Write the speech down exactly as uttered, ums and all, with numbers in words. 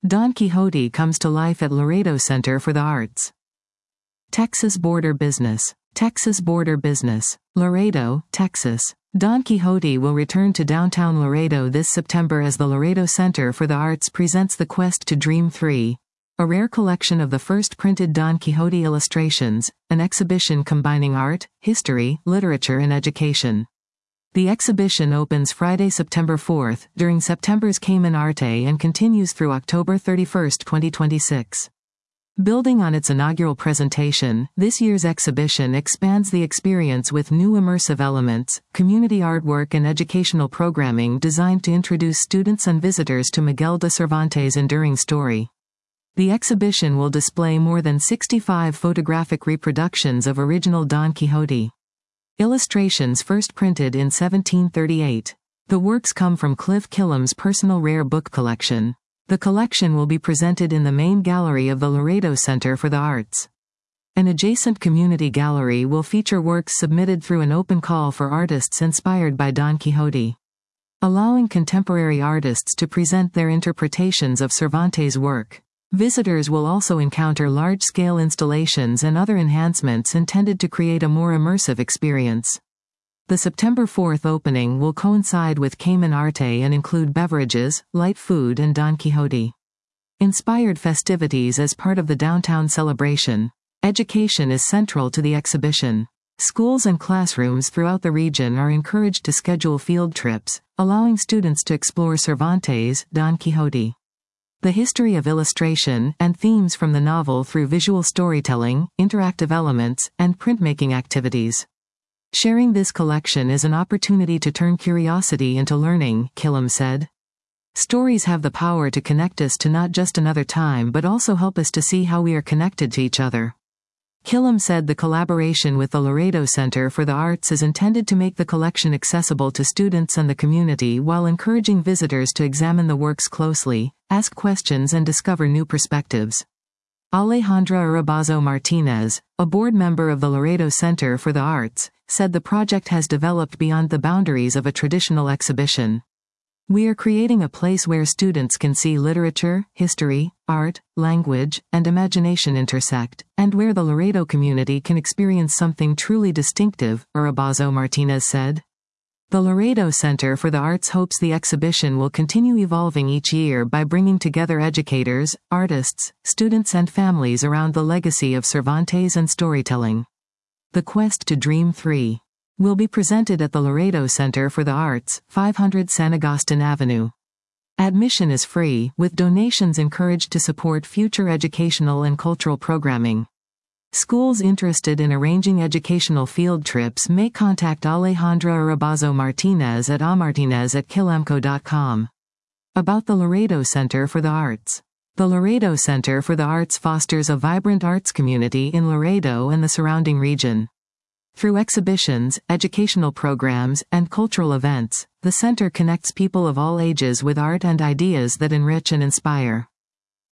Don Quixote comes to life at Laredo Center for the Arts. Texas Border Business. Texas Border Business. Laredo, Texas. Don Quixote will return to downtown Laredo this September as the Laredo Center for the Arts presents The Quest to Dream three, a rare collection of the first printed Don Quixote illustrations, an exhibition combining art, history, literature and education. The exhibition opens Friday, September fourth, during September's Cayman Arte and continues through October thirty-first, twenty twenty-six. Building on its inaugural presentation, this year's exhibition expands the experience with new immersive elements, community artwork and educational programming designed to introduce students and visitors to Miguel de Cervantes' enduring story. The exhibition will display more than sixty-five photographic reproductions of original Don Quixote. Illustrations first printed in seventeen thirty-eight. The works come from Cliff Killam's personal rare book collection. The collection will be presented in the main gallery of the Laredo Center for the Arts. An adjacent community gallery will feature works submitted through an open call for artists inspired by Don Quixote, allowing contemporary artists to present their interpretations of Cervantes' work. Visitors will also encounter large-scale installations and other enhancements intended to create a more immersive experience. The September fourth opening will coincide with Cayman Arte and include beverages, light food and Don Quixote inspired festivities as part of the downtown celebration. Education is central to the exhibition. Schools and classrooms throughout the region are encouraged to schedule field trips, allowing students to explore Cervantes' Don Quixote, the history of illustration, and themes from the novel through visual storytelling, interactive elements, and printmaking activities. Sharing this collection is an opportunity to turn curiosity into learning, Killam said. Stories have the power to connect us to not just another time but also help us to see how we are connected to each other. Killam said the collaboration with the Laredo Center for the Arts is intended to make the collection accessible to students and the community while encouraging visitors to examine the works closely, ask questions and discover new perspectives. Alejandra Urabazo Martinez, a board member of the Laredo Center for the Arts, said the project has developed beyond the boundaries of a traditional exhibition. We are creating a place where students can see literature, history, art, language, and imagination intersect, and where the Laredo community can experience something truly distinctive, Urabazo Martinez said. The Laredo Center for the Arts hopes the exhibition will continue evolving each year by bringing together educators, artists, students and families around the legacy of Cervantes and storytelling. The Quest to Dream three will be presented at the Laredo Center for the Arts, five hundred San Agustin Avenue. Admission is free, with donations encouraged to support future educational and cultural programming. Schools interested in arranging educational field trips may contact Alejandra Urabazo Martinez at amartinez at killamco dot com. About the Laredo Center for the Arts. The Laredo Center for the Arts fosters a vibrant arts community in Laredo and the surrounding region. Through exhibitions, educational programs, and cultural events, the center connects people of all ages with art and ideas that enrich and inspire.